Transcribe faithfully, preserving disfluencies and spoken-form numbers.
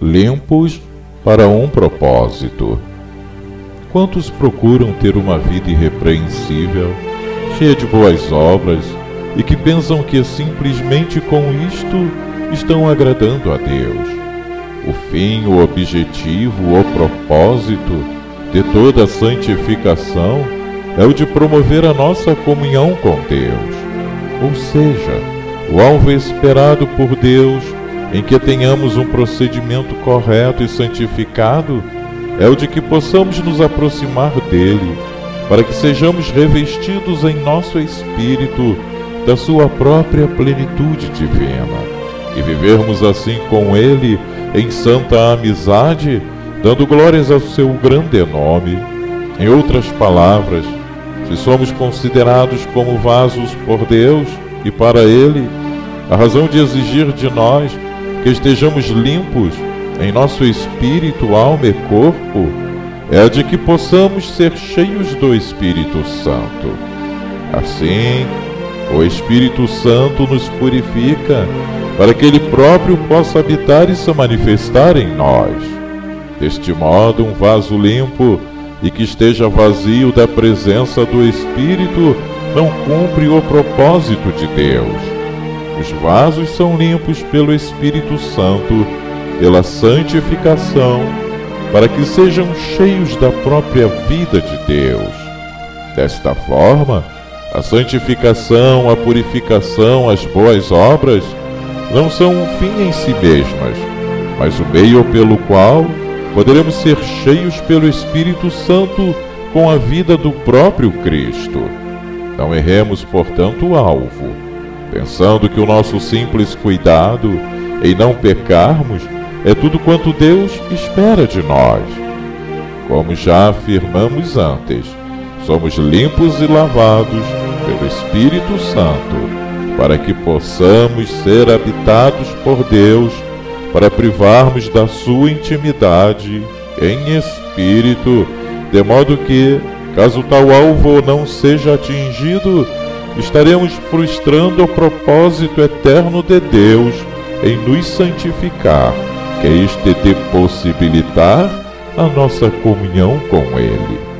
limpos para um propósito. Quantos procuram ter uma vida irrepreensível, cheia de boas obras, e que pensam que simplesmente com isto estão agradando a Deus? O fim, o objetivo, o propósito de toda a santificação é o de promover a nossa comunhão com Deus, ou seja, o alvo esperado por Deus em que tenhamos um procedimento correto e santificado é o de que possamos nos aproximar dele, para que sejamos revestidos em nosso espírito da sua própria plenitude divina, e vivermos assim com ele em santa amizade, dando glórias ao seu grande nome. Em outras palavras, se somos considerados como vasos por Deus e para ele, a razão de exigir de nós que estejamos limpos em nosso espírito, alma e corpo é a de que possamos ser cheios do Espírito Santo. Assim, o Espírito Santo nos purifica para que ele próprio possa habitar e se manifestar em nós. Deste modo, um vaso limpo e que esteja vazio da presença do Espírito não cumpre o propósito de Deus. Os vasos são limpos pelo Espírito Santo, pela santificação, para que sejam cheios da própria vida de Deus. Desta forma, a santificação, a purificação, as boas obras não são um fim em si mesmas, mas o meio pelo qual poderemos ser cheios pelo Espírito Santo com a vida do próprio Cristo. Não erremos, portanto, o alvo, pensando que o nosso simples cuidado em não pecarmos é tudo quanto Deus espera de nós. Como já afirmamos antes, somos limpos e lavados pelo Espírito Santo, para que possamos ser habitados por Deus, para privarmos da sua intimidade em espírito, de modo que, caso tal alvo não seja atingido, estaremos frustrando o propósito eterno de Deus em nos santificar, que é este de possibilitar a nossa comunhão com Ele.